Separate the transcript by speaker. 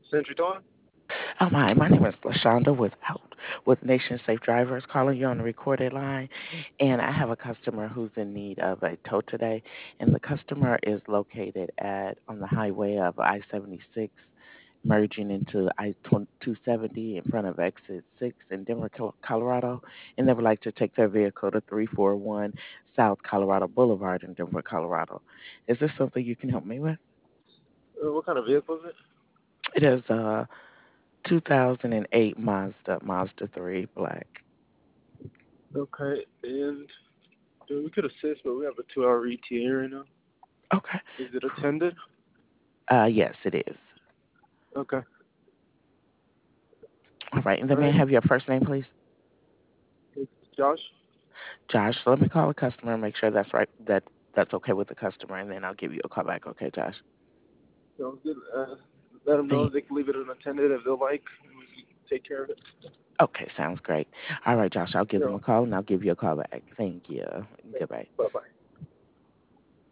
Speaker 1: Century Dawn?
Speaker 2: Hi, my name is LaShonda with Nation Safe Drivers, calling you on the recorded line, and I have a customer who's in need of a tow today, and the customer is located at on the highway of I-76, merging into I-270 in front of exit 6 in Denver, Colorado, and they would like to take their vehicle to 341 South Colorado Boulevard in Denver, Colorado. Is this something you can help me with?
Speaker 1: What kind of vehicle is it?
Speaker 2: It is 2008 Mazda 3 Black.
Speaker 1: Okay, and we could assist, but we have a 2-hour ETA right now.
Speaker 2: Okay.
Speaker 1: Is it attended?
Speaker 2: Yes, it is.
Speaker 1: Okay.
Speaker 2: All right, and
Speaker 1: All
Speaker 2: then may I
Speaker 1: right.
Speaker 2: have your first name, please?
Speaker 1: It's Josh.
Speaker 2: Josh. So let me call the customer and make sure that's right. That's okay with the customer, and then I'll give you a call back. Okay, Josh.
Speaker 1: Sounds good. Let them know
Speaker 2: Thank.
Speaker 1: they can leave it unattended if they like, and we can take care of it.
Speaker 2: Okay, sounds great. All right, Josh. I'll give
Speaker 1: You're
Speaker 2: them a
Speaker 1: welcome.
Speaker 2: call and I'll give you a call back. Thank you.
Speaker 1: Thanks.
Speaker 2: Goodbye.
Speaker 1: Bye bye.